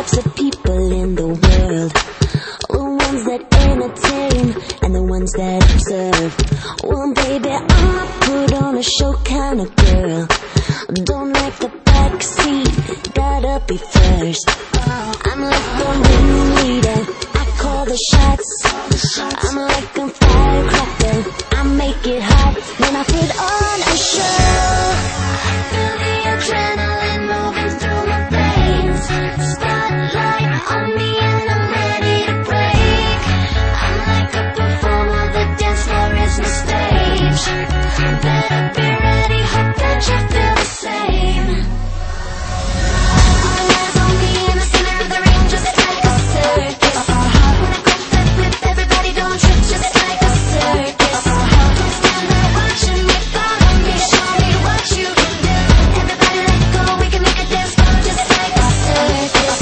types of people in the world. The ones that entertain and the ones that observe. Well, baby, I'm a put on a show kind of girl. Don't like the backseat, gotta be first. I'm like the ringleader, I call the shots. I'm like a firecracker, I make it hot when I put on a show. Feel the adrenaline moving through my veins. Spotlight on me and I'm ready to break. I'm like a performer, the dance floor is my stage. Better be ready, hope that you feel the same. All eyes on me in the center of the ring, just like a circus. When I grab that whip, everybody don't trip, just like a circus. Don't stand there watching me, follow me, show me what you can do. Everybody let go, we can make a dance floor just like a circus.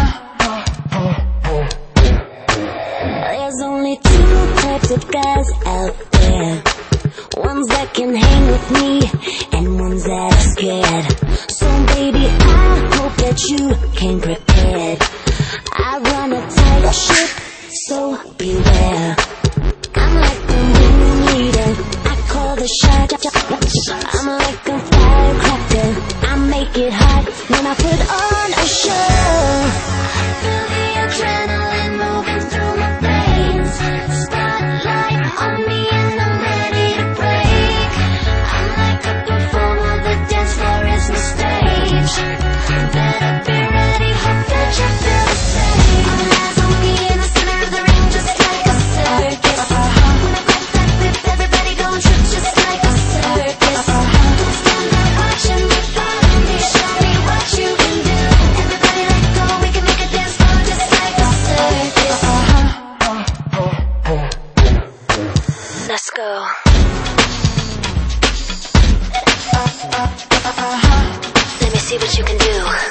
There's only two types of guys out there. Ones that can hang with me and ones that are scared. So baby, I hope that you came prepared. I run a tight ship, so beware. I'm like the ringleader, I call the shot. I'm like a firecracker, I make it hot when I put on a show. Feel the adrenaline moving through my veins. Spotlight on me and I'm ready to break. I'm like a performer, the dance floor is my stage. Better be ready, hope that you feel the same. All eyes on me in the center of the ring, just like a circus. When I grab that whip, everybody gon' trip, just like a circus. Don't stand there watching me, follow me, show me what you can do. Everybody let go, we can make a dance floor just like a circus. Let's go. Let me see what you can do.